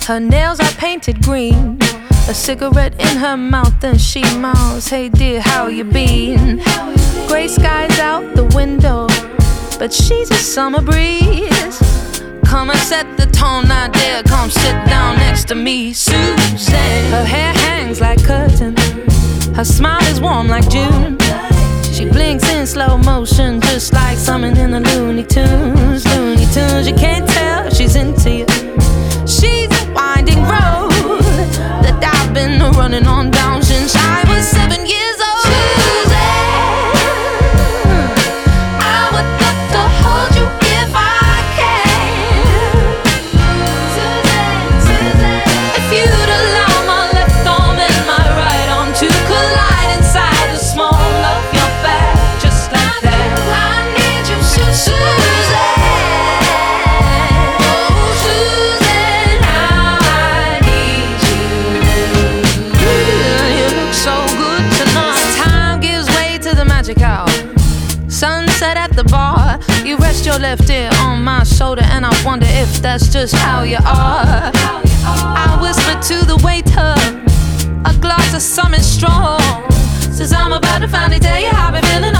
Her nails are painted green, a cigarette in her mouth, and she mouths, "Hey dear, how you been?" Gray skies out the window, but she's a summer breeze. Come and set the tone, now dear, come sit down next to me, Susan. Her hair hangs like curtains, her smile is warm like June. She blinks in slow motion, just like something in the Looney Tunes. Looney Tunes, you can't tell she's into you. She's a winding road that I've been running on down since I was 7 years old. Sunset at the bar, you rest your left ear on my shoulder, and I wonder if that's just how you are. I whisper to the waiter, a glass of something strong, says I'm about to finally tell you how I've been feeling